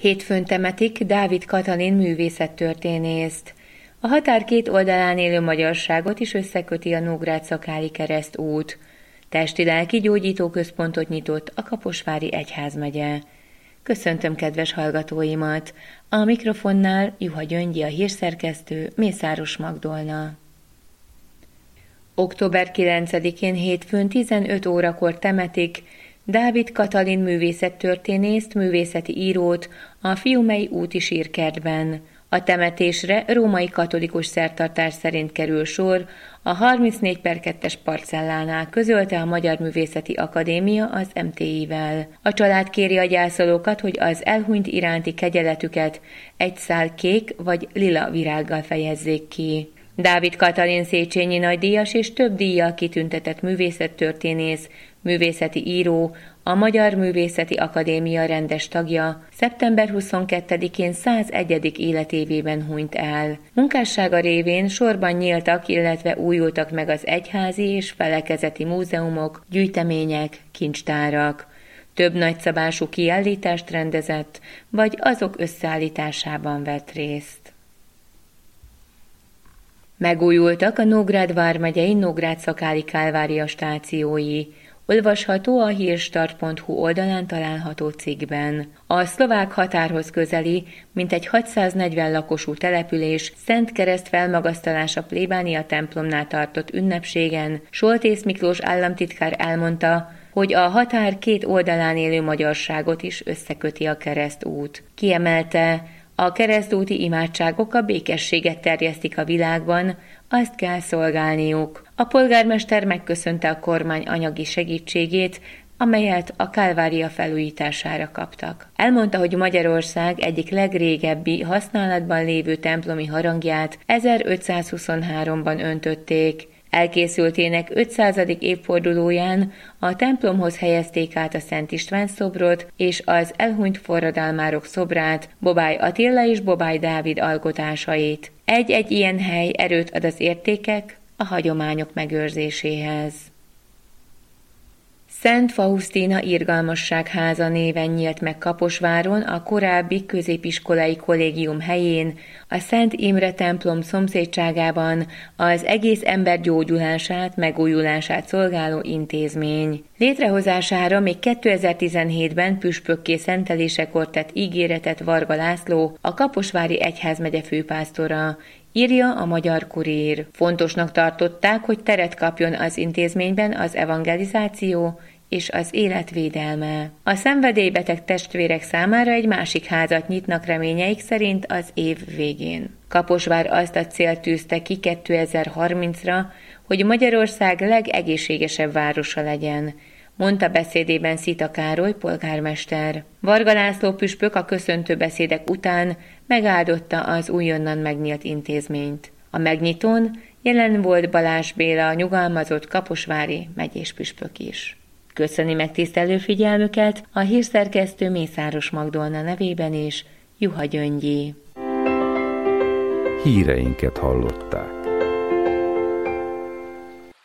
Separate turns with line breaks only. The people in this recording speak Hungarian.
Hétfőn temetik Dávid Katalin művészettörténészt. A határ két oldalán élő magyarságot is összeköti a Nógrád-Szakáli keresztút. Testi-lelki gyógyítóközpontot nyitott a Kaposvári egyházmegye. Köszöntöm kedves hallgatóimat! A mikrofonnál Juha Gyöngyi, a hírszerkesztő, Mészáros Magdolna. Október 9-én hétfőn 15 órakor temetik Dávid Katalin művészettörténészt, művészeti írót a Fiumei úti sírkertben. A temetésre római katolikus szertartás szerint kerül sor a 34/2-es parcellánál, közölte a Magyar Művészeti Akadémia az MTI-vel. A család kéri a gyászolókat, hogy az elhunyt iránti kegyeletüket egy szál kék vagy lila virággal fejezzék ki. Dávid Katalin Széchenyi nagydíjas és több díjjal kitüntetett művészettörténész, művészeti író, a Magyar Művészeti Akadémia rendes tagja szeptember 22-én 101. életévében hunyt el. Munkássága révén sorban nyíltak, illetve újultak meg az egyházi és felekezeti múzeumok, gyűjtemények, kincstárak. Több nagyszabású kiállítást rendezett, vagy azok összeállításában vett részt. Megújultak a Nógrád vármegyei Nógrád-Szakáli Kálvária stációi. Olvasható a hírstart.hu oldalán található cikkben. A szlovák határhoz közeli, mintegy 640 lakosú település Szent Kereszt felmagasztalása plébánia templomnál tartott ünnepségen Soltész Miklós államtitkár elmondta, hogy a határ két oldalán élő magyarságot is összeköti a keresztút. Kiemelte, a keresztúti imádságok a békességet terjesztik a világban, azt kell szolgálniuk. A polgármester megköszönte a kormány anyagi segítségét, amelyet a Kálvária felújítására kaptak. Elmondta, hogy Magyarország egyik legrégebbi használatban lévő templomi harangját 1523-ban öntötték. Elkészültének 500. évfordulóján a templomhoz helyezték át a Szent István szobrot és az elhunyt forradalmárok szobrát, Bobály Attila és Bobály Dávid alkotásait. Egy-egy ilyen hely erőt ad az értékek, a hagyományok megőrzéséhez. Szent Fausztina Irgalmasságháza néven nyílt meg Kaposváron, a korábbi középiskolai kollégium helyén, a Szent Imre templom szomszédságában az egész ember gyógyulását, megújulását szolgáló intézmény. Létrehozására még 2017-ben püspökké szentelésekor tett ígéretet Varga László, a Kaposvári egyházmegye főpásztora, írja a Magyar Kurír. Fontosnak tartották, hogy teret kapjon az intézményben az evangelizáció és az életvédelme. A szenvedélybeteg testvérek számára egy másik házat nyitnak reményeik szerint az év végén. Kaposvár azt a célt tűzte ki 2030-ra, hogy Magyarország legegészségesebb városa legyen, mondta beszédében Szita Károly polgármester. Varga László püspök a köszöntő beszédek után megáldotta az újonnan megnyílt intézményt. A megnyitón jelen volt Balázs Béla, a nyugalmazott kaposvári megyés püspök is. Köszöni megtisztelő figyelmüket a hírszerkesztő Mészáros Magdolna nevében is, Juha Gyöngyi.
Híreinket hallották.